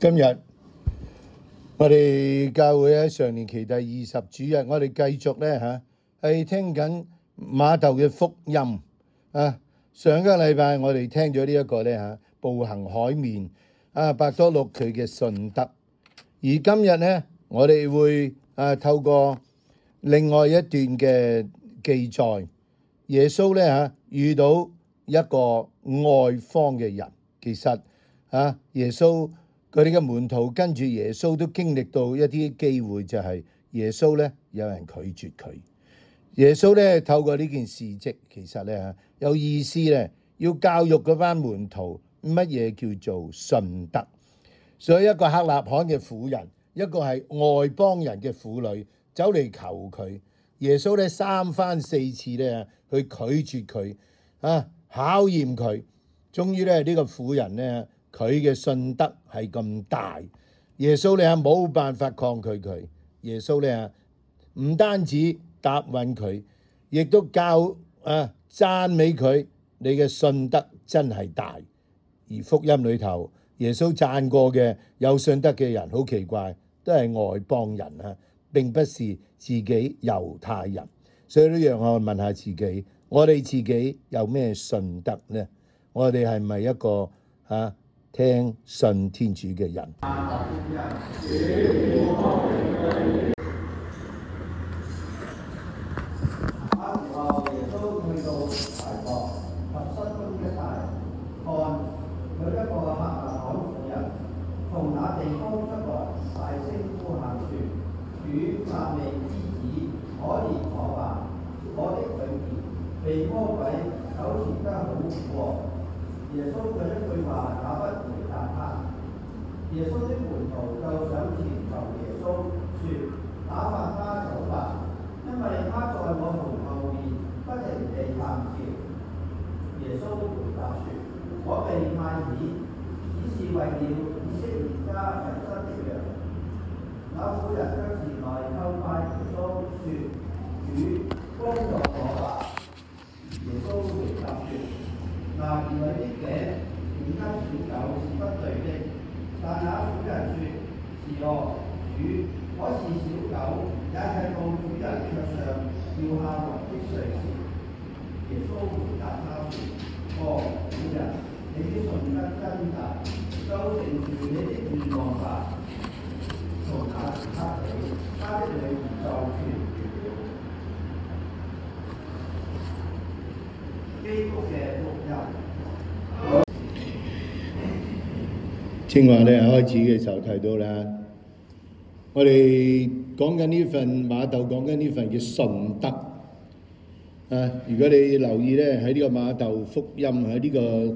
今日我哋教會喺常年期第20主日，我哋繼續咧係聽緊馬竇嘅福音啊。上個禮拜我哋聽咗呢一個咧步行海面伯多祿佢嘅信德，而今日咧我哋會透過另外一段嘅記載，耶穌咧遇到一個外邦嘅人。其實耶穌佢哋嘅門徒跟住耶穌都經歷到一啲機會，就係耶穌咧有人拒絕佢。耶穌咧透過呢件事蹟，其實咧有意思咧，要教育嗰班門徒乜嘢叫做信德。所以一個客納罕嘅婦人，一個係外邦人嘅婦女，走嚟求佢。耶穌咧3番4次咧去拒絕佢，考驗佢。終於咧呢個婦人咧，佢嘅信德係咁大，耶穌咧冇辦法抗拒佢。耶穌咧唔單止答允佢，亦都讚美佢，你嘅信德真係大。而福音裏頭，耶穌讚過嘅有信德嘅人，好奇怪，都係外邦人並不是自己猶太人。所以都讓我問下自己，我哋自己有咩信德呢？我哋係咪一個聽信天主嘅人？ 從那地方出來，大聲呼喊說：主達味之子，可憐我吧！我的女兒被魔鬼糾纏得好苦。耶穌這一句話也不回答他。耶穌的門徒就上前求耶穌說：打發他走吧，因為他在我們後面不停地喊叫。耶穌回答說：我被派遣，只是為了以色列家迷失的羊。那婦人卻前來叩拜耶穌說：主，幫助我吧！耶穌回答說：拿兒女的頸五斤小狗是不對的。但那婦人說：是哦，主，我是小狗，也係到主人腳上掉下來的碎屑。耶穌回答他說：哦，婦人，你的信德真大，就成全你的願望吧。從那時刻起，他的女兒就痊癒了。基督嘅福音。 正話咧開始嘅時候提到啦，我哋講緊呢份馬竇講緊呢份嘅信德。如果你留意咧喺呢個馬竇福音喺呢個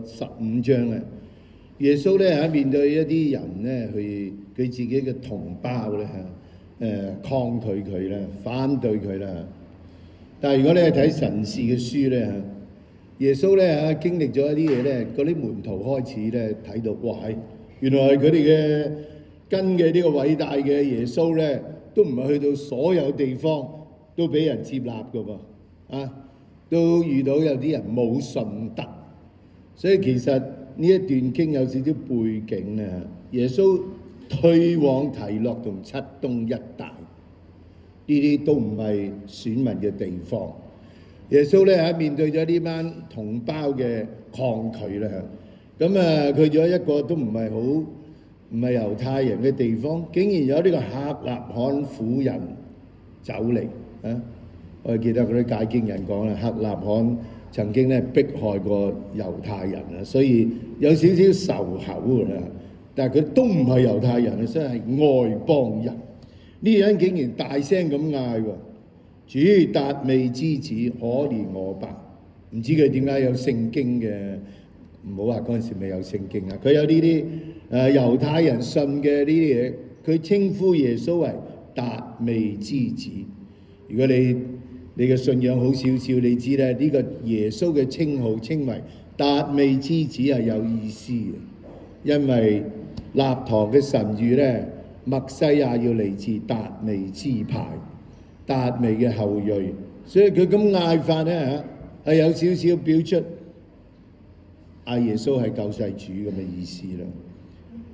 15章耶穌咧面對一啲人咧，佢自己嘅同胞咧抗拒佢啦，反對佢啦。但係如果你係睇神視嘅書咧，耶穌咧經歷咗一啲嘢咧，嗰啲門徒開始咧睇到，哇！原來佢哋嘅跟嘅呢個偉大嘅耶穌咧，都唔係去到所有地方都俾人接納噶噃，都遇到有啲人冇信德。所以其實呢一段經有少少背景啊。耶穌退往提洛同漆冬一帶，呢啲都唔係選民嘅地方。耶穌咧面對咗呢班同胞嘅抗拒啦，咁佢咗一個都唔係猶太人嘅地方，竟然有呢個客納罕婦人走嚟我記得嗰啲解經人講啦，客納罕曾經咧迫害過猶太人所以有少少仇口㗎啦。但係佢都唔係猶太人，所以係外邦人。呢人竟然大聲咁嗌喎：主達味之子，可憐我吧！唔知佢點解有聖經嘅？唔好話嗰陣時未有聖經佢有呢啲猶太人信嘅呢啲嘢，佢稱呼耶穌為達味之子。如果你嘅信仰好少少，你知咧呢個耶穌嘅稱號稱為達味之子係有意思嘅，因為立堂嘅神諭咧，默西亞要嚟自達味支派，達味嘅後裔，所以佢咁嗌法咧係有少少表出耶穌係救世主咁嘅意思啦。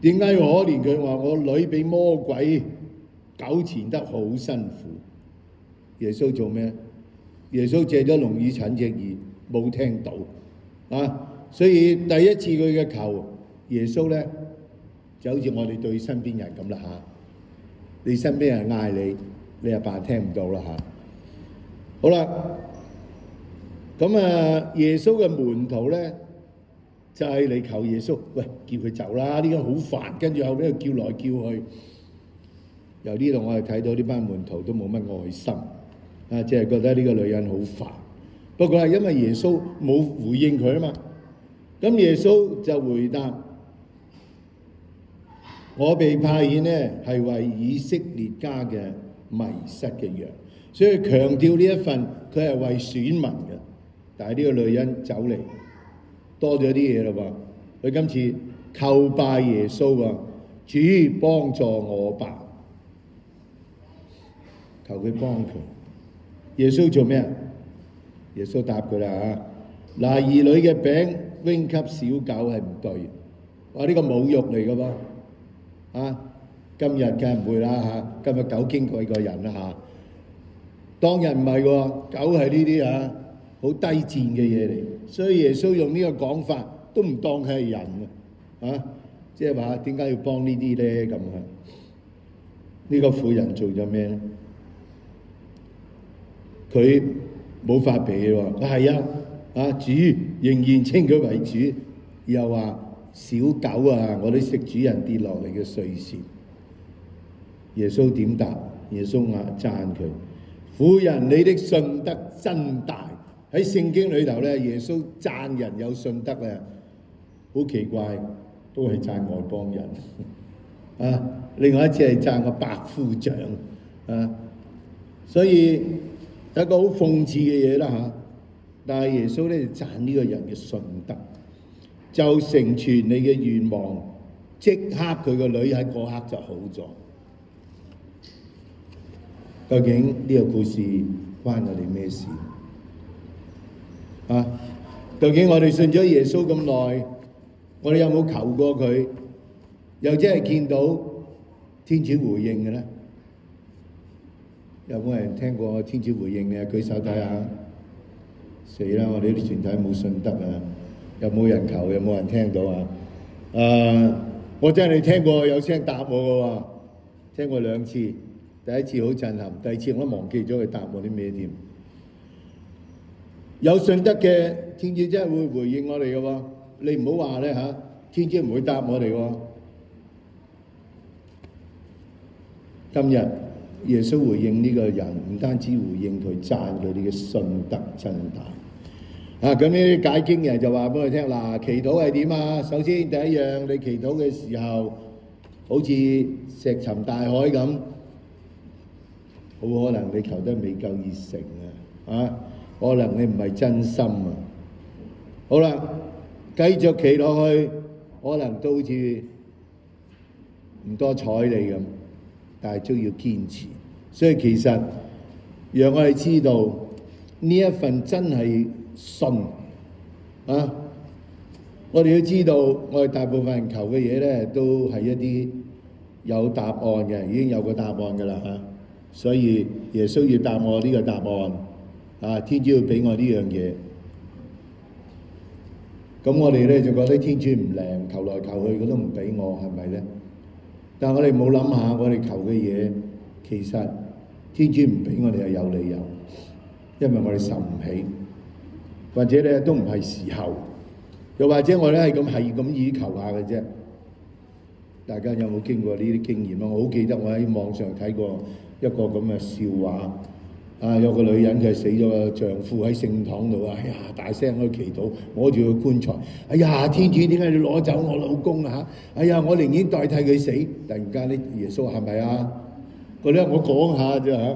點解要可憐佢？話我女俾魔鬼糾纏得好辛苦。耶穌做咩？耶穌借咗聾耳陳隻耳，冇聽到啊！所以第一次佢嘅求，耶穌咧就好似我哋對身邊人咁啦嚇。你身邊人嗌你，你阿爸聽唔到啦嚇。好啦，咁耶穌嘅門徒咧就係嚟求耶穌，喂，叫佢走啦，呢個好煩，跟住後尾又叫來叫去。由呢度我哋睇到呢班門徒都冇乜愛心，即係覺得呢個女人好煩。不過係因為耶穌冇回應佢啊嘛，咁耶穌就回答：我被派遣呢係為以色列家嘅迷失嘅羊，所以強調呢一份佢係為選民嘅。但係呢個女人走嚟多咗啲嘢啦喎，佢今次叩拜耶穌喎，主幫助我吧，求佢幫佢。耶穌做咩啊？耶穌答佢啦嚇，嗱，兒女嘅餅扔給小狗係唔對，話呢個侮辱嚟嘅噃。今日梗係唔會啦嚇，今日狗矜貴過人啦嚇。當日唔係喎，狗係呢啲好低賤嘅嘢嚟，所以耶穌用呢個講法都唔當佢係人即係話點解要幫呢啲咧咁啊？呢個婦人做咗咩咧？佢冇發脾氣喎，係主仍然稱佢為主，又話小狗我都食主人跌落嚟嘅碎屑。耶穌點答？耶穌讚佢：婦人，你的信德真大。喺聖經裏頭咧，耶穌讚人有信德咧，好奇怪，都係讚外邦人另外一次係讚個百夫長所以有一個好諷刺嘅嘢啦但係耶穌咧就讚呢個人嘅信德，就成全你嘅願望，即刻佢個女喺嗰刻就好咗。究竟呢個故事關我哋咩事？究竟我哋信咗耶穌咁耐，我哋有冇求過佢？又真係見到天主回應嘅咧？有冇人聽過天主回應嘅？舉手睇下。死啦！我哋啲團體冇信德有冇人求？有冇人聽到我真係聽過有聲答我嘅喎，聽過2次，第一次好震撼，第二次我都忘記咗佢答我啲咩添。有信德嘅天主真係會回應我哋嘅喎，你唔好話咧天主唔會答我哋喎。今日耶穌回應呢個人，唔單止回應佢，讚佢哋嘅信德真大。咁呢啲解經人就話俾佢聽，嗱，祈禱係點啊？首先第一樣，你祈禱嘅時候，好似石沉大海咁，好可能你求得未夠熱誠可能你唔係真心好啦，繼續祈落去，可能都好似唔多睬你咁，但係都要堅持。所以其實讓我哋知道呢一份真係信我哋要知道，我哋大部分人求嘅嘢咧，都係一啲有答案嘅，已經有個答案㗎啦所以耶穌要答我呢個答案天主要俾我呢樣嘢。咁我哋咧就覺得天主唔靈，求來求去佢都唔俾我，係咪咧？但係我哋冇諗下，我哋求嘅嘢其實天主唔俾我哋係有理由，因為我哋受唔起，或者咧都唔係時候，又或者我哋係咁以求下嘅啫。大家有冇經過呢啲經驗啊？我好記得我喺網上睇過一個咁嘅笑話。有個女人佢死咗個丈夫喺聖堂度大聲喺度祈禱，攞住個棺材，天主點解你攞走我老公我寧願代替佢死。突然間耶穌話係咪嗰啲我講下啫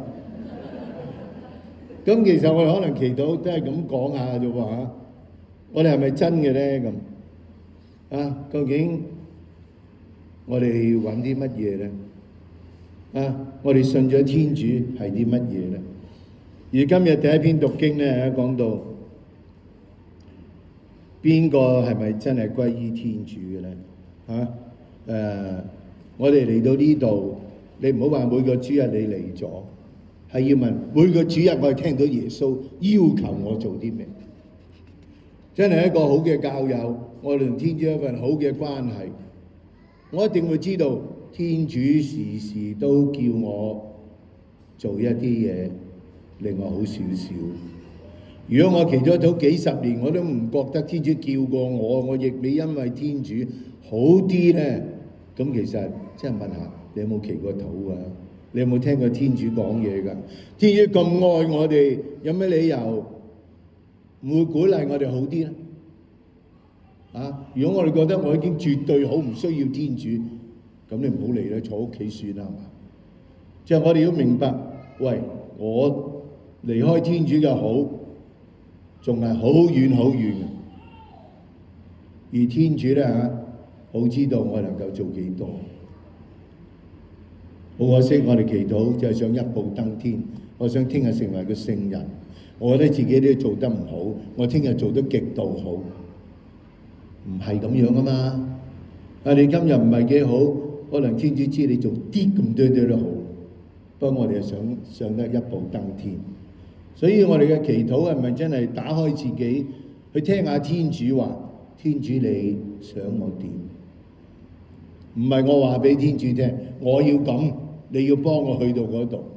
咁其實我哋可能祈禱都係咁講下啫喎我哋係咪真嘅咧咁究竟我哋揾啲乜嘢咧我哋信咗天主係啲乜嘢咧？而今日第一篇讀經咧，講到邊個係咪真係歸於天主嘅咧？ 我哋嚟到呢度，你唔好話每個主日你嚟咗，係要問每個主日我係聽到耶穌要求我做啲咩？真係一個好嘅教友，我哋同天主一份好嘅關係，我一定會知道天主時時都叫我做一啲嘢令我好少少。如果我祈咗禱幾十年，我都唔覺得天主叫過我，我亦未因為天主好啲咧。咁其實真係問下，你有冇祈過禱啊？你有冇聽過天主講嘢㗎？天主咁愛我哋，有咩理由唔會鼓勵我哋好啲咧？如果我哋覺得我已經絕對好，唔需要天主，咁你唔好嚟啦，坐屋企算啦，係嘛？即係我哋要明白，喂，我離開天主嘅好，仲係好遠好遠嘅。而天主咧好知道我能夠做幾多。好可惜，我哋祈禱就係想一步登天。我想聽日成為個聖人，我覺得自己都做得唔好，我聽日做得極度好，唔係咁樣啊嘛。你今日唔係幾好，可能天主知你做啲咁多都好，不過我哋係想得一步登天。所以我哋嘅祈禱係咪真係打開自己去聽下天主話？天主你想我點？唔係我話俾天主聽，我要咁，你要幫我去到嗰度。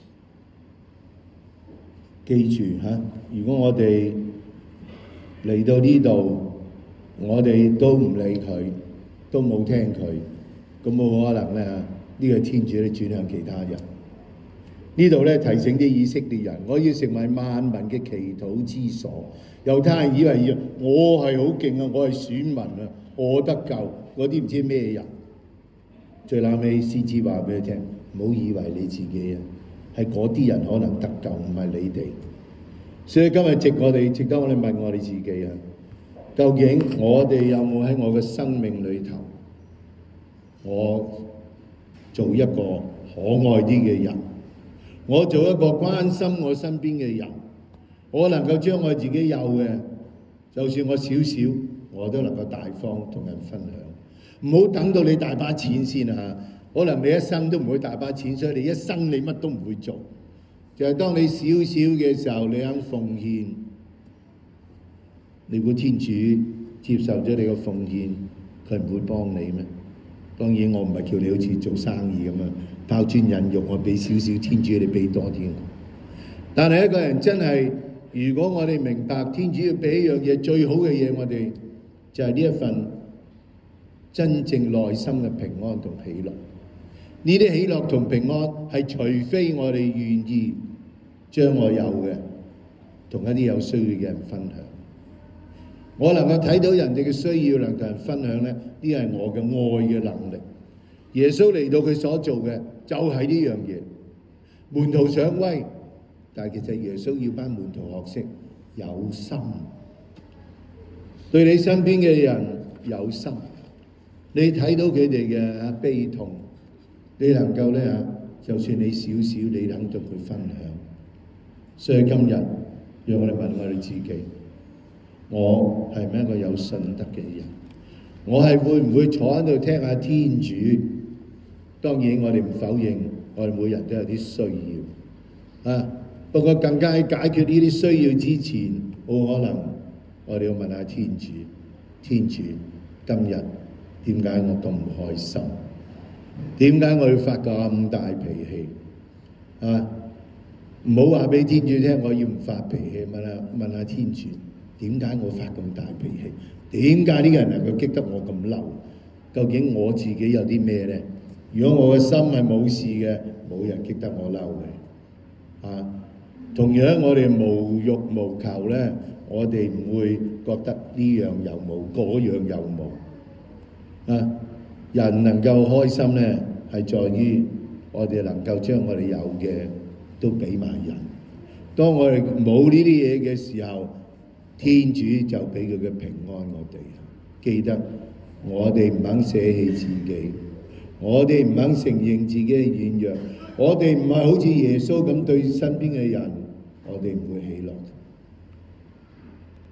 記住如果我哋嚟到呢度，我哋都唔理佢，都冇聽佢，咁冇可能咧呢個天主咧轉向其他人。呢度咧提醒啲以色列人，我要成為萬民嘅祈禱之所。猶太人以為我係好勁啊，我係選民啊，我得救，嗰啲唔知咩人。最後尾先知話俾佢聽，唔好以為你自己係嗰啲人可能得救，唔係你哋。所以今日值得我哋問我哋自己究竟我哋有冇喺我嘅生命裏頭，我做一個可愛啲嘅人，我做一個關心我身邊嘅人，我能夠將我自己有嘅，就算我少少，我都能夠大方同人分享。唔好等到你大把錢先可能你一生都唔會大把錢，所以你一生你乜都唔會做。就係當你少少嘅時候，你肯奉獻，你估天主接受咗你個奉獻，佢唔會幫你咩？當然我唔係叫你好似做生意咁拋磚引玉，我俾少少天主，你俾多啲。但係一個人真係，如果我哋明白天主要俾一樣嘢最好嘅嘢，我哋就係呢一份真正內心嘅平安同喜樂。呢啲喜樂同平安係除非我哋願意將我有嘅同一啲有需要嘅人分享。我能夠睇到人哋嘅需要，能同人分享呢，呢係我嘅愛嘅能力。耶穌嚟到佢所做嘅就係呢樣嘢。門徒想威，但係其實耶穌要班門徒學識有心，對你身邊嘅人有心。你睇到佢哋嘅悲痛，你能夠呢，就算你少少，你肯同佢分享。所以今日讓我哋問我哋自己，我係咪一個有信德嘅人？我係會唔會坐喺度聽下天主？當然我哋唔否認，我哋每人都有啲需要不過更加喺解決呢啲需要之前，好可能我哋要問下天主，天主今日點解我咁唔開心？點解我要發咁大脾氣？唔好話俾天主聽我要唔發脾氣，問下天主，點解我發咁大脾氣？點解呢個人能夠激得我咁嬲？究竟我自己有啲咩呢？如果我嘅心係冇事嘅，冇人激得我嬲嘅。同樣我哋無欲無求呢，我哋唔會覺得呢樣又冇，嗰樣又冇。人能夠開心呢，係在於我哋能夠將我哋有嘅都俾埋人。當我哋冇呢啲嘢嘅時候，天主就俾佢嘅平安我哋。記得我哋唔肯捨棄自己，我哋唔肯承認自己嘅軟弱，我哋唔係好似耶穌咁對身邊嘅人，我哋唔會喜樂。